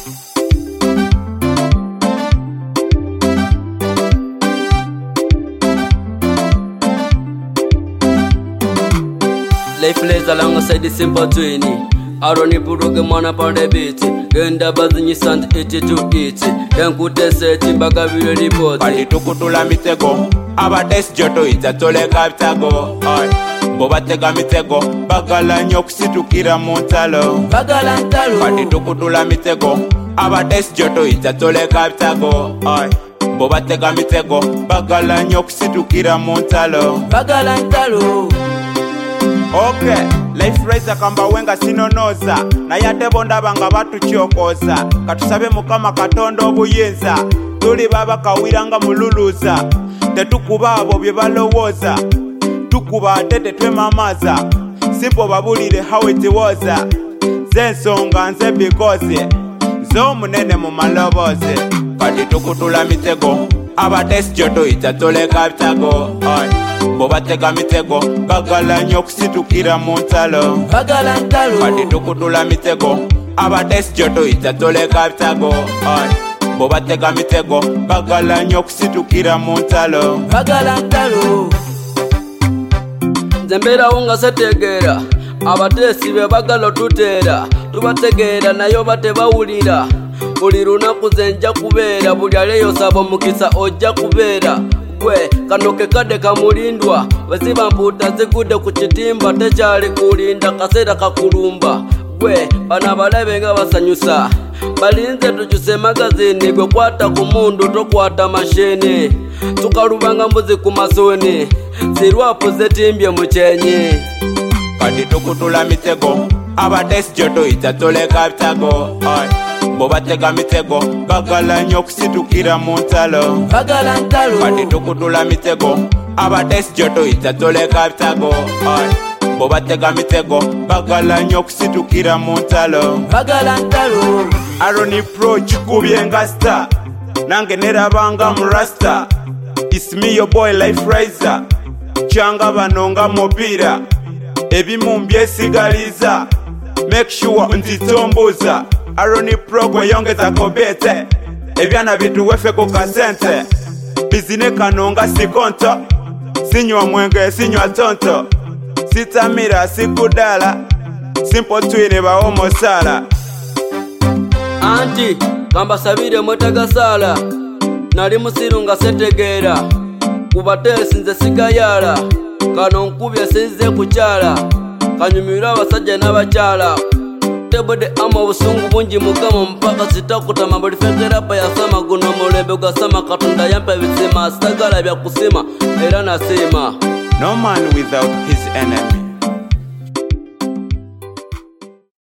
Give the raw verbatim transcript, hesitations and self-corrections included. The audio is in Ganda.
Life lays alongside the simple twinny. Aroni puruge mwana pande beat. Genda bazinyi sand iti to eat. Yankute seti mbaga vile report. Pati tukutula mitego abades joto ita tole kaptago. Bobatega mitego bagala nyokusitukira muntalo. Bagala ntalo. Pati tukutula mitego abades joto ita tole kaptago. Bobatega mitego bagala nyokusitukira muntalo. Bagala ntalo. Okay, life raise kamba wenga sinonoza na yatebo ndabanga batuchokoza katusabe mukama katondo obuyinza tuli baba kawiranga mululuza tetukuba abo bye balowoza tukuba atete twemamaza simple babulire how it was zensonga nze because zo munene mu maloboze kati tukutula mitego abades joto itatole kaptago bobatega mitego bagala nyokusitukira muntalo. Bagala ntalo. Pati tukutula mitego abades joto itatole kaptago. Bobatega mitego bagala nyokusitukira muntalo. Bagala ntalo. Zembera unga setegera abatesi be bagala tutera tubategera nayo bate bawulira buli lunaku zenja kubeera buli aleyo sabo mukisa ojja kubeera gwe kanoke kade kamulindwa weziba mputa zigude ku kitimba tekyali kulinda kaseera kakulumba gwe bana balabe nga basanyusa balinze tukyuse magazini gwe kwata ku mundu tokwata mashene tukalubanga mbuzi ku masoni zirwapu zetimbye mu kyenyi kati tukutula mitego abades joto itatole kaptago. Bobatega mitego bagala nyokusitukira muntalo. Bagala ntalo. Pati tukutula mitego abades joto itatole kaptago. Bobatega mitego bagala nyokusitukira muntalo. Bagala ntalo. Aroni pro chikubye ngasta nange nerabanga murasta. It's me your boy life riser changa banonga mobira ebimu mbyesigaliza make sure ntitomboza. Aroni pro gwe yongeza kobete ebyana bituwefe ku kasente bizine kanonga sikonto sinywa mwenge sinywa tonto sitamira sikudala simple twine bawo mosala anti kamba sabire mwetaga sala nali musirunga setegera kubatesi nze sigayala kano nkubye sinze kukyala kanyumira abasajja n'abakyala tebode ama obusungu bungi mukama mpaka sitakutama buli fegerapa yasama guno mulembe gasama katonda yampa ebisima sitagala byakusima era nasima. No man without his enemy.